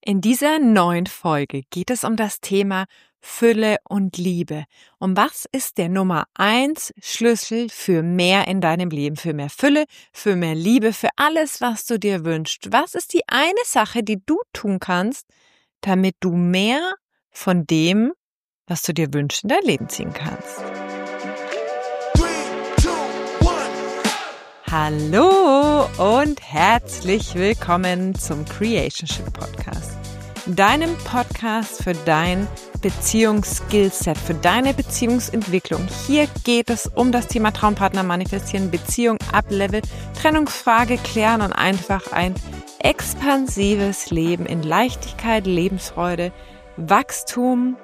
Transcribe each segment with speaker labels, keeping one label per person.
Speaker 1: In dieser neuen Folge geht es um das Thema Fülle und Liebe. Und was ist der Nummer 1 Schlüssel für mehr in deinem Leben? Für mehr Fülle, für mehr Liebe, für alles, was du dir wünschst. Was ist die eine Sache, die du tun kannst, damit du mehr von dem, was du dir wünschst, in dein Leben ziehen kannst? Hallo und herzlich willkommen zum Creationship Podcast, deinem Podcast für dein Beziehungsskillset, für deine Beziehungsentwicklung. Hier geht es um das Thema Traumpartner manifestieren, Beziehung upleveln, Trennungsfrage klären und einfach ein expansives Leben in Leichtigkeit, Lebensfreude, Wachstum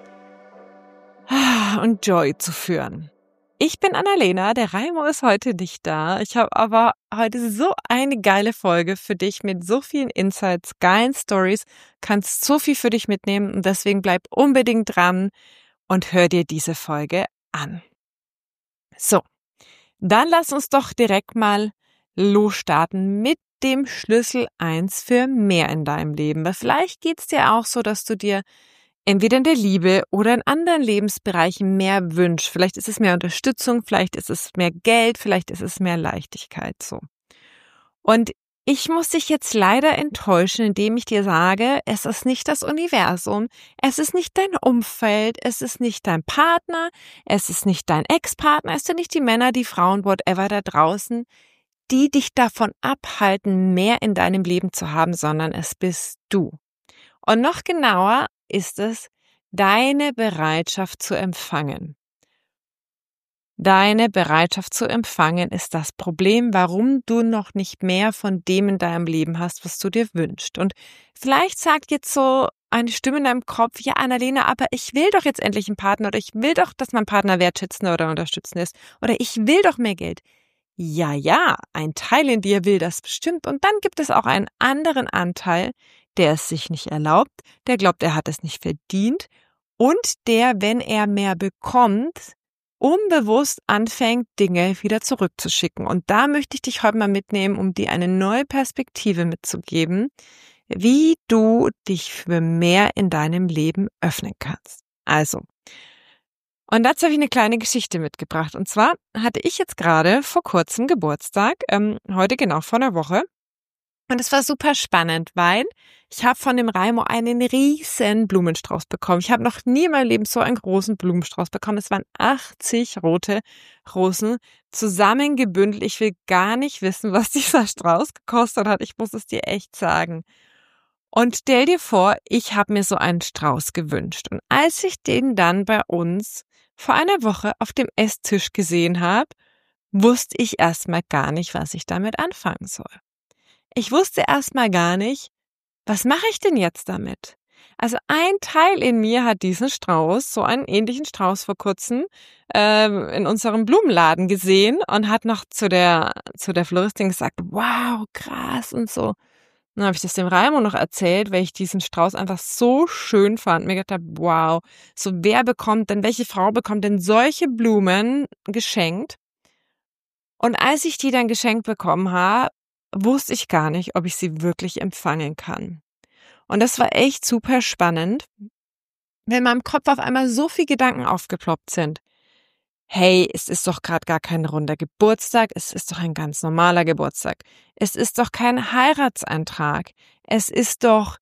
Speaker 1: und Joy zu führen. Ich bin Annalena, der Raimo ist heute nicht da. Ich habe aber heute so eine geile Folge für dich mit so vielen Insights, geilen Stories, kannst so viel für dich mitnehmen und deswegen bleib unbedingt dran und hör dir diese Folge an. So, dann lass uns doch direkt mal losstarten mit dem Schlüssel 1 für mehr in deinem Leben. Weil vielleicht geht's dir auch so, dass du dir entweder in der Liebe oder in anderen Lebensbereichen mehr wünschst. Vielleicht ist es mehr Unterstützung, vielleicht ist es mehr Geld, vielleicht ist es mehr Leichtigkeit, so. Und ich muss dich jetzt leider enttäuschen, indem ich dir sage, es ist nicht das Universum, es ist nicht dein Umfeld, es ist nicht dein Partner, es ist nicht dein Ex-Partner, es sind nicht die Männer, die Frauen, whatever da draußen, die dich davon abhalten, mehr in deinem Leben zu haben, sondern es bist du. Und noch genauer ist es deine Bereitschaft zu empfangen. Deine Bereitschaft zu empfangen ist das Problem, warum du noch nicht mehr von dem in deinem Leben hast, was du dir wünschst. Und vielleicht sagt jetzt so eine Stimme in deinem Kopf, ja Annalena, aber ich will doch jetzt endlich einen Partner oder ich will doch, dass mein Partner wertschätzend oder unterstützend ist oder ich will doch mehr Geld. Ja, ein Teil in dir will das bestimmt und dann gibt es auch einen anderen Anteil, der es sich nicht erlaubt, der glaubt, er hat es nicht verdient und der, wenn er mehr bekommt, unbewusst anfängt, Dinge wieder zurückzuschicken. Und da möchte ich dich heute mal mitnehmen, um dir eine neue Perspektive mitzugeben, wie du dich für mehr in deinem Leben öffnen kannst. Also, und dazu habe ich eine kleine Geschichte mitgebracht. Und zwar hatte ich jetzt gerade vor kurzem Geburtstag, heute genau vor einer Woche. Und es war super spannend, weil ich habe von dem Raimo einen riesen Blumenstrauß bekommen. Ich habe noch nie in meinem Leben so einen großen Blumenstrauß bekommen. Es waren 80 rote Rosen zusammengebündelt. Ich will gar nicht wissen, was dieser Strauß gekostet hat. Ich muss es dir echt sagen. Und stell dir vor, ich habe mir so einen Strauß gewünscht. Und als ich den dann bei uns vor einer Woche auf dem Esstisch gesehen habe, wusste ich erstmal gar nicht, was ich damit anfangen soll. Ich wusste erstmal gar nicht, was mache ich denn jetzt damit? Also ein Teil in mir hat diesen Strauß, so einen ähnlichen Strauß vor kurzem, in unserem Blumenladen gesehen und hat noch zu der Floristin gesagt, wow, krass und so. Dann habe ich das dem Raimo noch erzählt, weil ich diesen Strauß einfach so schön fand. Mir gedacht habe, wow, so welche Frau bekommt denn solche Blumen geschenkt? Und als ich die dann geschenkt bekommen habe, wusste ich gar nicht, ob ich sie wirklich empfangen kann. Und das war echt super spannend, weil in meinem Kopf auf einmal so viele Gedanken aufgeploppt sind. Hey, es ist doch gerade gar kein runder Geburtstag, es ist doch ein ganz normaler Geburtstag. Es ist doch kein Heiratsantrag. Es ist doch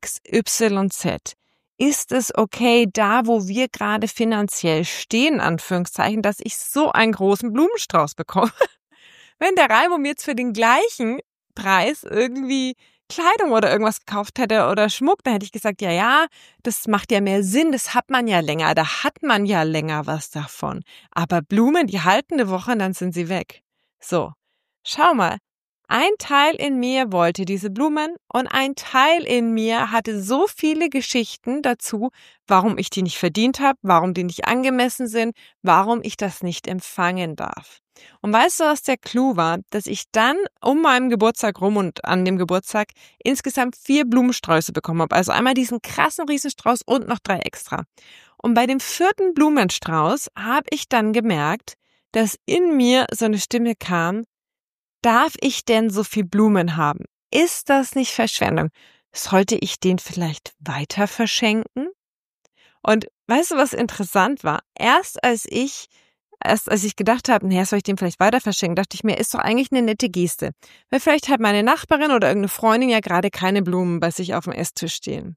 Speaker 1: XYZ. Ist es okay, da wo wir gerade finanziell stehen, Anführungszeichen, dass ich so einen großen Blumenstrauß bekomme? Wenn der Raimo mir jetzt für den gleichen Preis irgendwie Kleidung oder irgendwas gekauft hätte oder Schmuck, dann hätte ich gesagt, ja, das macht ja mehr Sinn, das hat man ja länger, da hat man ja länger was davon. Aber Blumen, die halten eine Woche und dann sind sie weg. So, schau mal, ein Teil in mir wollte diese Blumen und ein Teil in mir hatte so viele Geschichten dazu, warum ich die nicht verdient habe, warum die nicht angemessen sind, warum ich das nicht empfangen darf. Und weißt du, was der Clou war? Dass ich dann um meinen Geburtstag rum und an dem Geburtstag insgesamt 4 Blumensträuße bekommen habe. Also einmal diesen krassen Riesenstrauß und noch 3 extra. Und bei dem 4. Blumenstrauß habe ich dann gemerkt, dass in mir so eine Stimme kam, darf ich denn so viel Blumen haben? Ist das nicht Verschwendung? Sollte ich den vielleicht weiter verschenken? Und weißt du, was interessant war? Erst als ich gedacht habe, naja, soll ich den vielleicht weiter verschenken, dachte ich mir, ist doch eigentlich eine nette Geste. Weil vielleicht hat meine Nachbarin oder irgendeine Freundin ja gerade keine Blumen bei sich auf dem Esstisch stehen.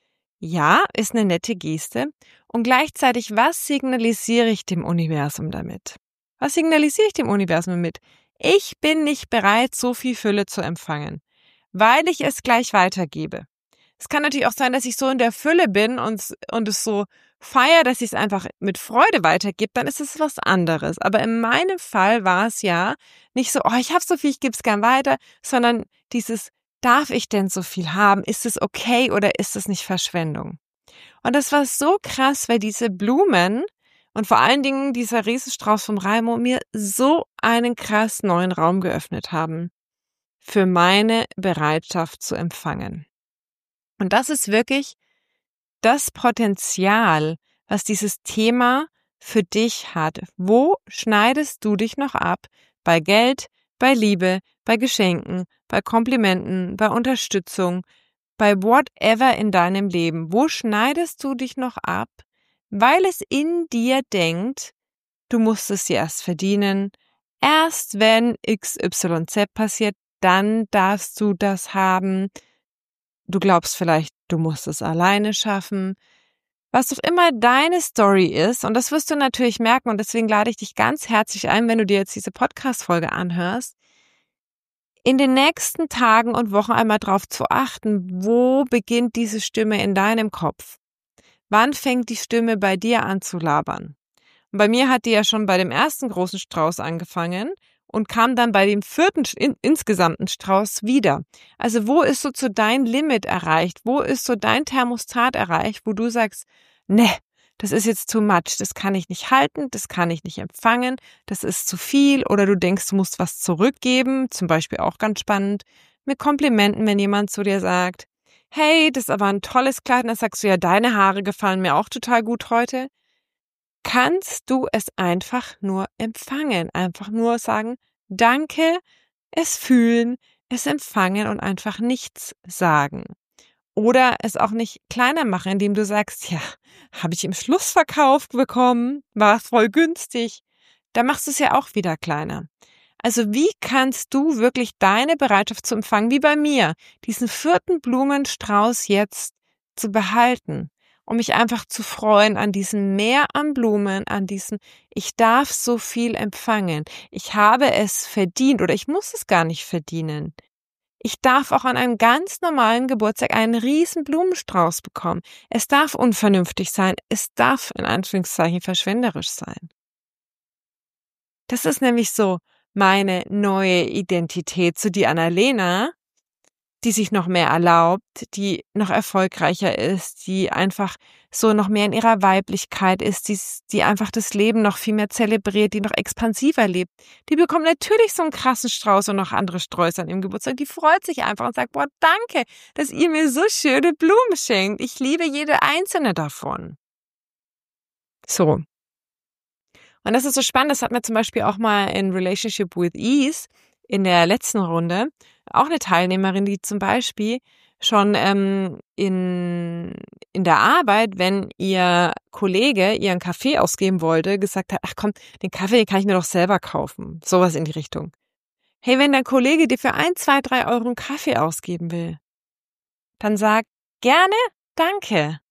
Speaker 1: Ja, ist eine nette Geste. Und gleichzeitig, was signalisiere ich dem Universum damit? Was signalisiere ich dem Universum damit? Ich bin nicht bereit, so viel Fülle zu empfangen, weil ich es gleich weitergebe. Es kann natürlich auch sein, dass ich so in der Fülle bin und es so feiere, dass ich es einfach mit Freude weitergebe, dann ist es was anderes. Aber in meinem Fall war es ja nicht so, oh, ich habe so viel, ich gebe es gern weiter, sondern dieses, darf ich denn so viel haben? Ist es okay oder ist es nicht Verschwendung? Und das war so krass, weil diese Blumen und vor allen Dingen dieser Riesenstrauß vom Raimo mir so einen krass neuen Raum geöffnet haben für meine Bereitschaft zu empfangen. Und das ist wirklich das Potenzial, was dieses Thema für dich hat. Wo schneidest du dich noch ab? Bei Geld, bei Liebe, bei Geschenken, bei Komplimenten, bei Unterstützung, bei whatever in deinem Leben. Wo schneidest du dich noch ab? Weil es in dir denkt, du musst es dir erst verdienen. Erst wenn XYZ passiert, dann darfst du das haben. Du glaubst vielleicht, du musst es alleine schaffen. Was auch immer deine Story ist, und das wirst du natürlich merken, und deswegen lade ich dich ganz herzlich ein, wenn du dir jetzt diese Podcast-Folge anhörst, in den nächsten Tagen und Wochen einmal drauf zu achten, wo beginnt diese Stimme in deinem Kopf? Wann fängt die Stimme bei dir an zu labern? Und bei mir hat die ja schon bei dem ersten großen Strauß angefangen und kam dann bei dem vierten insgesamten Strauß wieder. Also wo ist so dein Limit erreicht? Wo ist so dein Thermostat erreicht, wo du sagst, ne, das ist jetzt too much, das kann ich nicht halten, das kann ich nicht empfangen, das ist zu viel, oder du denkst, du musst was zurückgeben, zum Beispiel auch ganz spannend, mit Komplimenten, wenn jemand zu dir sagt, hey, das ist aber ein tolles Kleid, und dann sagst du, ja, deine Haare gefallen mir auch total gut heute. Kannst du es einfach nur empfangen, einfach nur sagen, danke, es fühlen, es empfangen und einfach nichts sagen. Oder es auch nicht kleiner machen, indem du sagst, ja, habe ich im Schlussverkauf bekommen, war voll günstig. Da machst du es ja auch wieder kleiner. Also wie kannst du wirklich deine Bereitschaft zu empfangen, wie bei mir, diesen vierten Blumenstrauß jetzt zu behalten, um mich einfach zu freuen an diesem Meer an Blumen, an diesem, ich darf so viel empfangen, ich habe es verdient oder ich muss es gar nicht verdienen. Ich darf auch an einem ganz normalen Geburtstag einen riesen Blumenstrauß bekommen. Es darf unvernünftig sein, es darf in Anführungszeichen verschwenderisch sein. Das ist nämlich so meine neue Identität zu die Annalena, die sich noch mehr erlaubt, die noch erfolgreicher ist, die einfach so noch mehr in ihrer Weiblichkeit ist, die einfach das Leben noch viel mehr zelebriert, die noch expansiver lebt. Die bekommt natürlich so einen krassen Strauß und noch andere Sträuße an ihrem Geburtstag. Die freut sich einfach und sagt, boah, danke, dass ihr mir so schöne Blumen schenkt. Ich liebe jede einzelne davon. So. Und das ist so spannend, das hat mir zum Beispiel auch mal in Relationship with Ease in der letzten Runde auch eine Teilnehmerin, die zum Beispiel schon in der Arbeit, wenn ihr Kollege ihren Kaffee ausgeben wollte, gesagt hat, ach komm, den Kaffee, den kann ich mir doch selber kaufen. Sowas in die Richtung. Hey, wenn dein Kollege dir für 1, 2, 3 Euro einen Kaffee ausgeben will, dann sag gerne danke.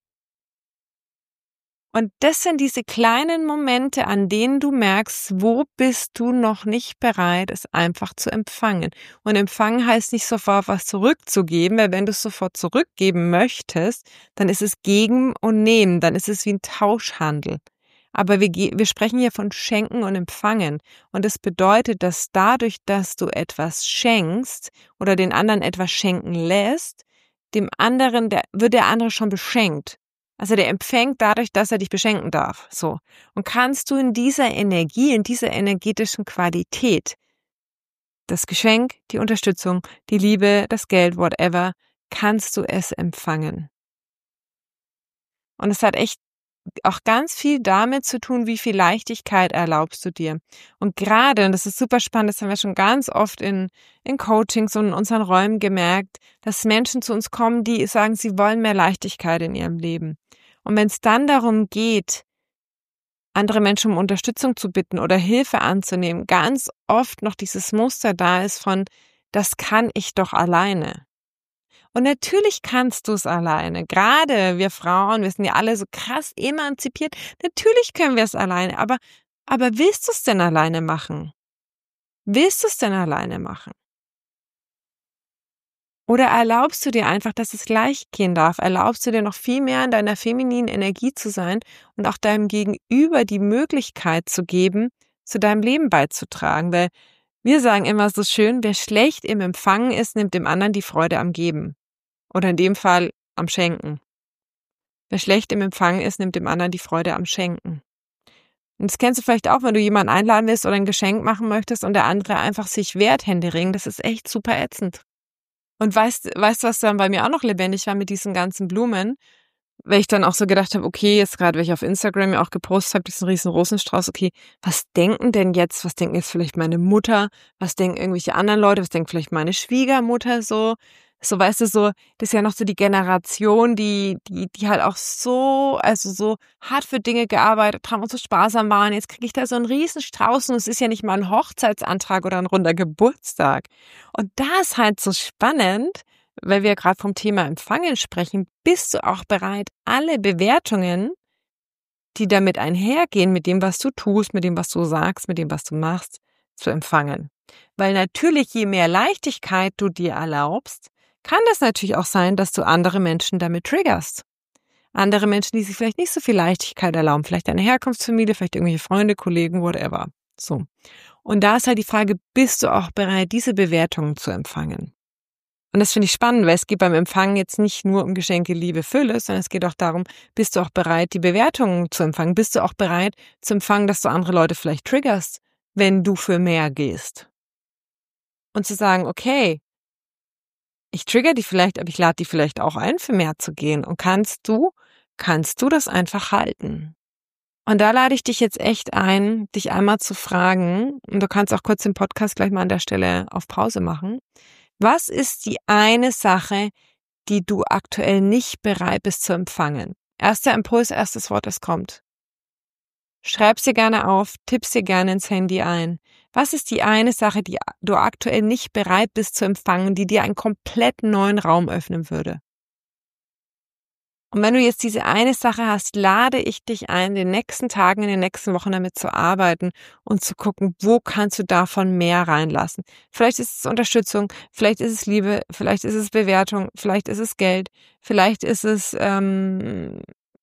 Speaker 1: Und das sind diese kleinen Momente, an denen du merkst, wo bist du noch nicht bereit, es einfach zu empfangen. Und empfangen heißt nicht sofort was zurückzugeben, weil wenn du es sofort zurückgeben möchtest, dann ist es geben und nehmen, dann ist es wie ein Tauschhandel. Aber wir sprechen hier von Schenken und Empfangen. Und das bedeutet, dass dadurch, dass du etwas schenkst oder den anderen etwas schenken lässt, dem anderen, wird der andere schon beschenkt. Also der empfängt dadurch, dass er dich beschenken darf. So. Und kannst du in dieser Energie, in dieser energetischen Qualität, das Geschenk, die Unterstützung, die Liebe, das Geld, whatever, kannst du es empfangen. Und es hat echt auch ganz viel damit zu tun, wie viel Leichtigkeit erlaubst du dir. Und gerade, und das ist super spannend, das haben wir schon ganz oft in Coachings und in unseren Räumen gemerkt, dass Menschen zu uns kommen, die sagen, sie wollen mehr Leichtigkeit in ihrem Leben. Und wenn es dann darum geht, andere Menschen um Unterstützung zu bitten oder Hilfe anzunehmen, ganz oft noch dieses Muster da ist von, das kann ich doch alleine. Und natürlich kannst du es alleine. Gerade wir Frauen, wir sind ja alle so krass emanzipiert. Natürlich können wir es alleine. Aber willst du es denn alleine machen? Willst du es denn alleine machen? Oder erlaubst du dir einfach, dass es leicht gehen darf? Erlaubst du dir noch viel mehr in deiner femininen Energie zu sein und auch deinem Gegenüber die Möglichkeit zu geben, zu deinem Leben beizutragen? Weil wir sagen immer so schön, wer schlecht im Empfangen ist, nimmt dem anderen die Freude am Geben. Oder in dem Fall am Schenken. Wer schlecht im Empfangen ist, nimmt dem anderen die Freude am Schenken. Und das kennst du vielleicht auch, wenn du jemanden einladen willst oder ein Geschenk machen möchtest und der andere einfach sich wehrt, händeringend. Das ist echt super ätzend. Und weißt du, was dann bei mir auch noch lebendig war mit diesen ganzen Blumen? Weil ich dann auch so gedacht habe, okay, jetzt gerade, weil ich auf Instagram ja auch gepostet habe, diesen riesen Rosenstrauß, okay, was denken jetzt vielleicht meine Mutter, was denken irgendwelche anderen Leute, was denkt vielleicht meine Schwiegermutter so? So, weißt du, so, das ist ja noch so die Generation, die halt auch so hart für Dinge gearbeitet haben und so sparsam waren. Jetzt kriege ich da so einen riesen Strauß und es ist ja nicht mal ein Hochzeitsantrag oder ein runder Geburtstag. Und da ist halt so spannend, weil wir gerade vom Thema Empfangen sprechen, bist du auch bereit, alle Bewertungen, die damit einhergehen, mit dem, was du tust, mit dem, was du sagst, mit dem, was du machst, zu empfangen. Weil natürlich, je mehr Leichtigkeit du dir erlaubst, kann das natürlich auch sein, dass du andere Menschen damit triggerst. Andere Menschen, die sich vielleicht nicht so viel Leichtigkeit erlauben, vielleicht deine Herkunftsfamilie, vielleicht irgendwelche Freunde, Kollegen, whatever. So. Und da ist halt die Frage, bist du auch bereit, diese Bewertungen zu empfangen? Und das finde ich spannend, weil es geht beim Empfangen jetzt nicht nur um Geschenke, Liebe, Fülle, sondern es geht auch darum, bist du auch bereit, die Bewertungen zu empfangen? Bist du auch bereit zu empfangen, dass du andere Leute vielleicht triggerst, wenn du für mehr gehst? Und zu sagen, okay, ich trigger die vielleicht, aber ich lade die vielleicht auch ein, für mehr zu gehen. Und kannst du das einfach halten? Und da lade ich dich jetzt echt ein, dich einmal zu fragen, und du kannst auch kurz den Podcast gleich mal an der Stelle auf Pause machen. Was ist die eine Sache, die du aktuell nicht bereit bist zu empfangen? Erster Impuls, erstes Wort, das kommt. Schreib sie gerne auf, tipp sie gerne ins Handy ein. Was ist die eine Sache, die du aktuell nicht bereit bist zu empfangen, die dir einen komplett neuen Raum öffnen würde? Und wenn du jetzt diese eine Sache hast, lade ich dich ein, in den nächsten Tagen, in den nächsten Wochen damit zu arbeiten und zu gucken, wo kannst du davon mehr reinlassen. Vielleicht ist es Unterstützung, vielleicht ist es Liebe, vielleicht ist es Bewertung, vielleicht ist es Geld, vielleicht ist es deine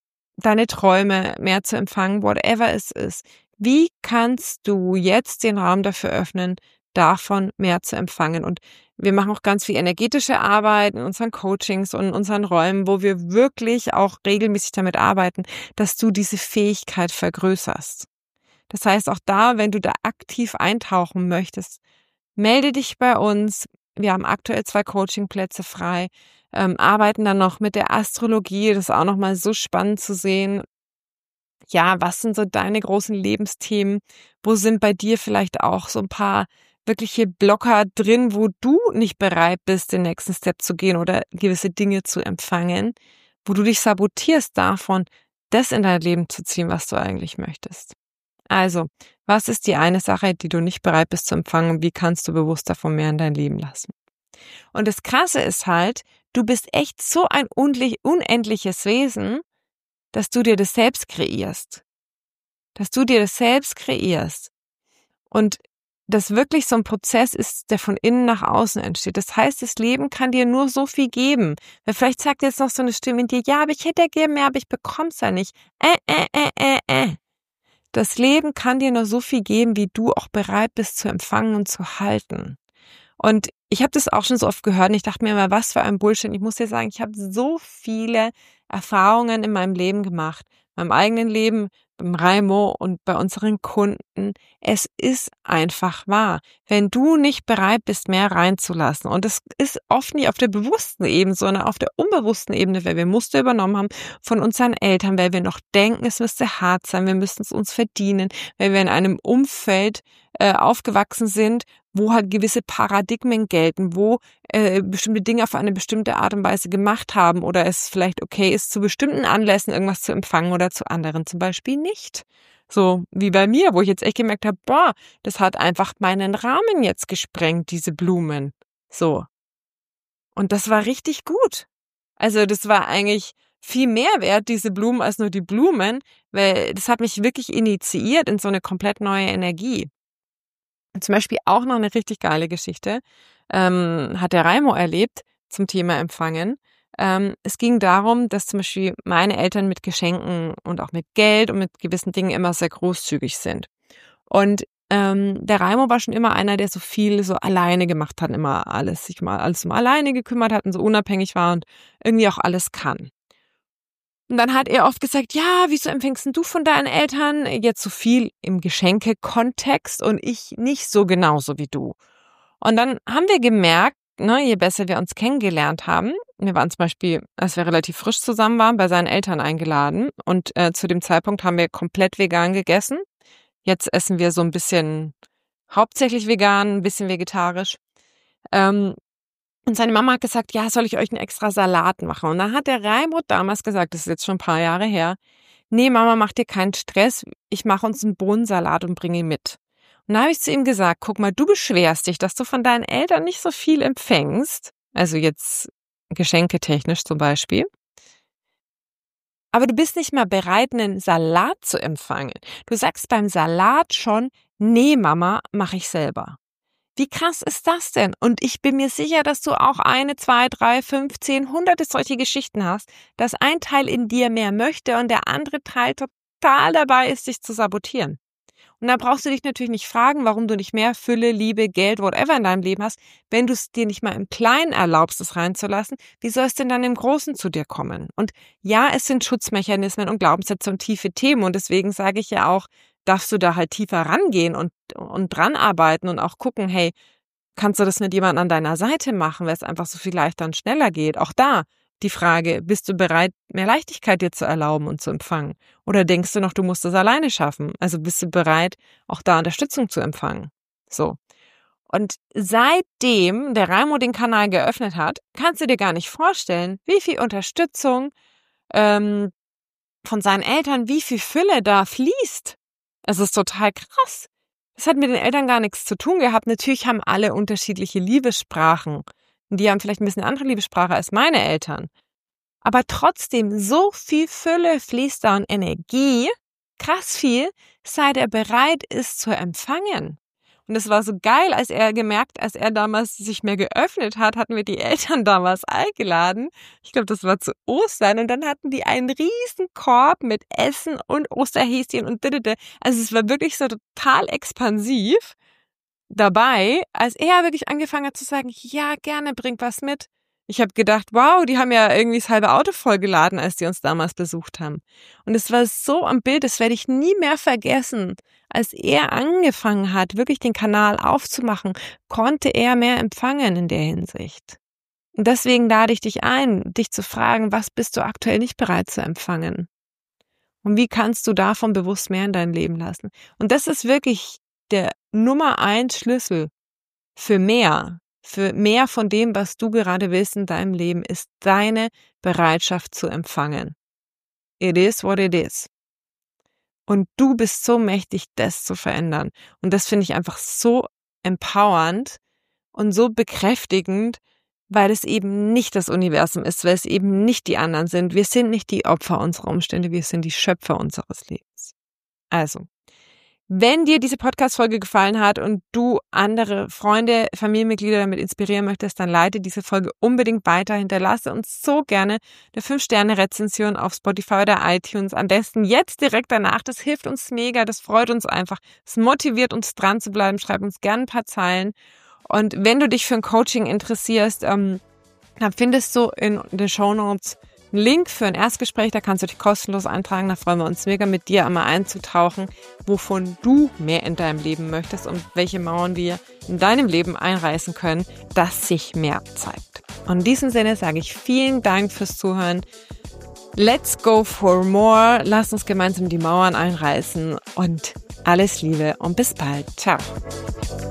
Speaker 1: Träume mehr zu empfangen, whatever es ist. Wie kannst du jetzt den Raum dafür öffnen, davon mehr zu empfangen? Und wir machen auch ganz viel energetische Arbeit in unseren Coachings und in unseren Räumen, wo wir wirklich auch regelmäßig damit arbeiten, dass du diese Fähigkeit vergrößerst. Das heißt, auch da, wenn du da aktiv eintauchen möchtest, melde dich bei uns. Wir haben aktuell 2 Coachingplätze frei, arbeiten dann noch mit der Astrologie. Das ist auch nochmal so spannend zu sehen. Ja, was sind so deine großen Lebensthemen? Wo sind bei dir vielleicht auch so ein paar wirkliche Blocker drin, wo du nicht bereit bist, den nächsten Step zu gehen oder gewisse Dinge zu empfangen, wo du dich sabotierst davon, das in dein Leben zu ziehen, was du eigentlich möchtest? Also, was ist die eine Sache, die du nicht bereit bist zu empfangen und wie kannst du bewusst davon mehr in dein Leben lassen? Und das Krasse ist halt, du bist echt so ein unendliches Wesen, dass du dir das selbst kreierst. Und das wirklich so ein Prozess ist, der von innen nach außen entsteht. Das heißt, das Leben kann dir nur so viel geben. Weil vielleicht sagt jetzt noch so eine Stimme in dir, ja, aber ich hätte ja gerne mehr, aber ich bekomm's ja nicht. Das Leben kann dir nur so viel geben, wie du auch bereit bist zu empfangen und zu halten. Und ich habe das auch schon so oft gehört und ich dachte mir immer, was für ein Bullshit. Ich muss dir sagen, ich habe so viele Erfahrungen in meinem Leben gemacht, in meinem eigenen Leben, beim Raimo und bei unseren Kunden. Es ist einfach wahr. Wenn du nicht bereit bist, mehr reinzulassen, und es ist oft nicht auf der bewussten Ebene, sondern auf der unbewussten Ebene, weil wir Muster übernommen haben von unseren Eltern, weil wir noch denken, es müsste hart sein, wir müssten es uns verdienen, weil wir in einem Umfeld aufgewachsen sind, wo halt gewisse Paradigmen gelten, wo bestimmte Dinge auf eine bestimmte Art und Weise gemacht haben oder es vielleicht okay ist, zu bestimmten Anlässen irgendwas zu empfangen oder zu anderen zum Beispiel nicht. So wie bei mir, wo ich jetzt echt gemerkt habe, boah, das hat einfach meinen Rahmen jetzt gesprengt, diese Blumen. So. Und das war richtig gut. Also das war eigentlich viel mehr wert, diese Blumen, als nur die Blumen, weil das hat mich wirklich initiiert in so eine komplett neue Energie. Zum Beispiel auch noch eine richtig geile Geschichte, hat der Raimo erlebt zum Thema Empfangen. Es ging darum, dass zum Beispiel meine Eltern mit Geschenken und auch mit Geld und mit gewissen Dingen immer sehr großzügig sind. Und der Raimo war schon immer einer, der so viel so alleine gemacht hat, immer sich mal alles um alleine gekümmert hat und so unabhängig war und irgendwie auch alles kann. Und dann hat er oft gesagt, ja, wieso empfängst du von deinen Eltern jetzt so viel im Geschenke-Kontext und ich nicht so genauso wie du? Und dann haben wir gemerkt, ne, je besser wir uns kennengelernt haben, wir waren zum Beispiel, als wir relativ frisch zusammen waren, bei seinen Eltern eingeladen und zu dem Zeitpunkt haben wir komplett vegan gegessen. Jetzt essen wir so ein bisschen hauptsächlich vegan, ein bisschen vegetarisch. Und seine Mama hat gesagt, ja, soll ich euch einen extra Salat machen? Und dann hat der Raimo damals gesagt, das ist jetzt schon ein paar Jahre her, nee, Mama, mach dir keinen Stress, ich mache uns einen Bohnensalat und bringe ihn mit. Und da habe ich zu ihm gesagt, guck mal, du beschwerst dich, dass du von deinen Eltern nicht so viel empfängst, also jetzt geschenketechnisch zum Beispiel, aber du bist nicht mal bereit, einen Salat zu empfangen. Du sagst beim Salat schon, nee, Mama, mache ich selber. Wie krass ist das denn? Und ich bin mir sicher, dass du auch 1, 2, 3, 5, 10, hunderte solche Geschichten hast, dass ein Teil in dir mehr möchte und der andere Teil total dabei ist, dich zu sabotieren. Und da brauchst du dich natürlich nicht fragen, warum du nicht mehr Fülle, Liebe, Geld, whatever in deinem Leben hast. Wenn du es dir nicht mal im Kleinen erlaubst, es reinzulassen, wie soll es denn dann im Großen zu dir kommen? Und ja, es sind Schutzmechanismen und Glaubenssätze und tiefe Themen. Und deswegen sage ich ja auch, darfst du da halt tiefer rangehen und dran arbeiten und auch gucken, hey, kannst du das mit jemandem an deiner Seite machen, weil es einfach so viel leichter und schneller geht? Auch da die Frage, bist du bereit, mehr Leichtigkeit dir zu erlauben und zu empfangen? Oder denkst du noch, du musst es alleine schaffen? Also bist du bereit, auch da Unterstützung zu empfangen? So. Und seitdem der Raimo den Kanal geöffnet hat, kannst du dir gar nicht vorstellen, wie viel Unterstützung von seinen Eltern, wie viel Fülle da fließt. Es ist total krass. Das hat mit den Eltern gar nichts zu tun gehabt. Natürlich haben alle unterschiedliche Liebessprachen. Und die haben vielleicht ein bisschen andere Liebessprache als meine Eltern. Aber trotzdem, so viel Fülle fließt da und Energie, krass viel, seit er bereit ist zu empfangen. Und es war so geil, als er damals sich mehr geöffnet hat, hatten wir die Eltern damals eingeladen. Ich glaube, das war zu Ostern. Und dann hatten die einen riesen Korb mit Essen und Osterhäschen und also es war wirklich so total expansiv dabei, als er wirklich angefangen hat zu sagen, ja, gerne, bring was mit. Ich habe gedacht, wow, die haben ja irgendwie das halbe Auto vollgeladen, als die uns damals besucht haben. Und es war so am Bild, das werde ich nie mehr vergessen. Als er angefangen hat, wirklich den Kanal aufzumachen, konnte er mehr empfangen in der Hinsicht. Und deswegen lade ich dich ein, dich zu fragen, was bist du aktuell nicht bereit zu empfangen? Und wie kannst du davon bewusst mehr in dein Leben lassen? Und das ist wirklich der Nummer 1 Schlüssel für mehr von dem, was du gerade willst in deinem Leben, ist deine Bereitschaft zu empfangen. It is what it is. Und du bist so mächtig, das zu verändern. Und das finde ich einfach so empowernd und so bekräftigend, weil es eben nicht das Universum ist, weil es eben nicht die anderen sind. Wir sind nicht die Opfer unserer Umstände, wir sind die Schöpfer unseres Lebens. Also, wenn dir diese Podcast-Folge gefallen hat und du andere Freunde, Familienmitglieder damit inspirieren möchtest, dann leite diese Folge unbedingt weiter. Hinterlasse uns so gerne eine 5-Sterne-Rezension auf Spotify oder iTunes. Am besten jetzt direkt danach. Das hilft uns mega, das freut uns einfach. Es motiviert uns dran zu bleiben. Schreib uns gerne ein paar Zeilen. Und wenn du dich für ein Coaching interessierst, dann findest du in den Shownotes einen Link für ein Erstgespräch, da kannst du dich kostenlos eintragen. Da freuen wir uns mega, mit dir einmal einzutauchen, wovon du mehr in deinem Leben möchtest und welche Mauern wir in deinem Leben einreißen können, dass sich mehr zeigt. Und in diesem Sinne sage ich vielen Dank fürs Zuhören. Let's go for more. Lass uns gemeinsam die Mauern einreißen und alles Liebe und bis bald. Ciao.